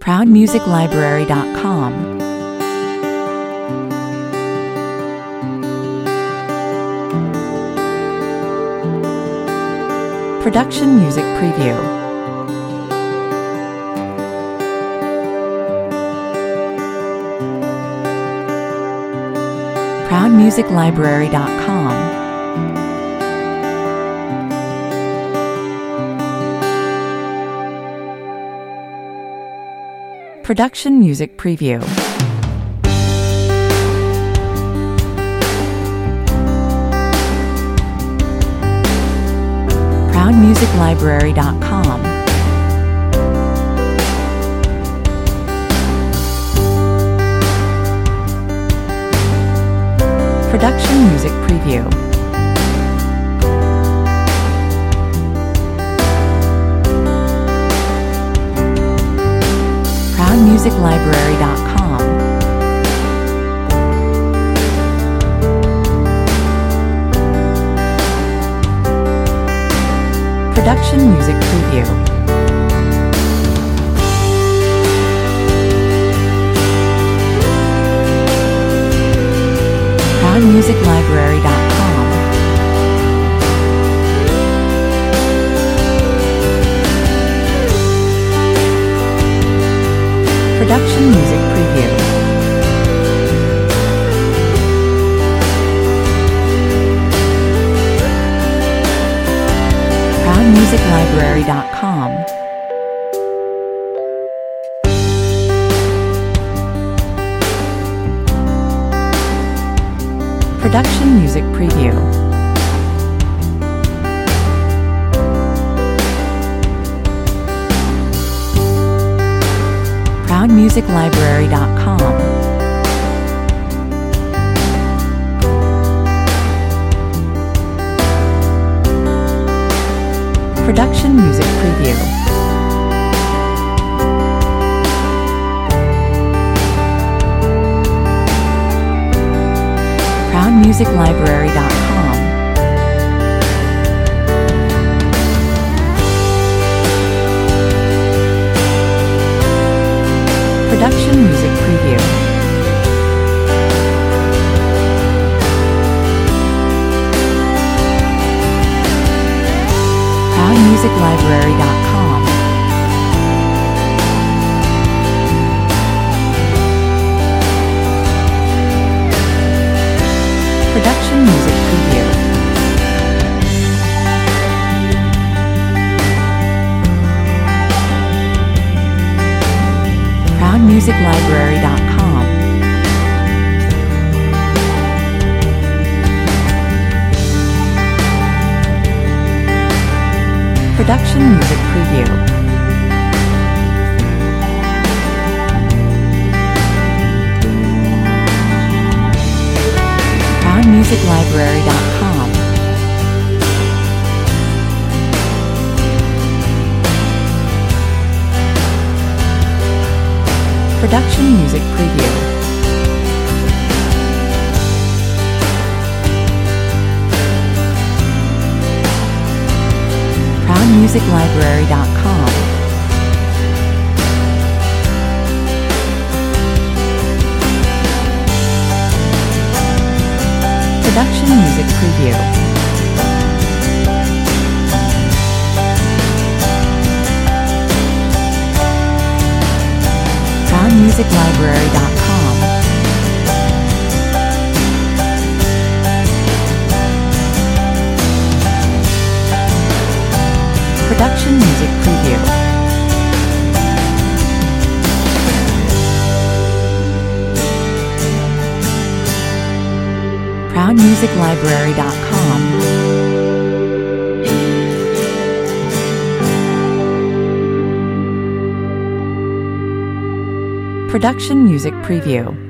ProudMusicLibrary.com. Production Music Preview. ProudMusicLibrary.com. Production Music Preview. ProudMusicLibrary.com. Production Music Preview. ProudMusicLibrary.com. Production Music Preview. ProudMusicLibrary.com. Production Music Preview. ProudMusicLibrary.com. Production Music Preview. ProudMusicLibrary.com. Production Music Preview. ProudMusicLibrary.com. Production Music Preview. ProudMusicLibrary.com. Production Music Preview. ProudMusicLibrary.com. Production Music Preview. ProudMusicLibrary.com. Production Music Preview. ProudMusicLibrary.com. Production Music Preview. ProudMusicLibrary.com. Production Music Preview. ProudMusicLibrary.com. Production Music Preview.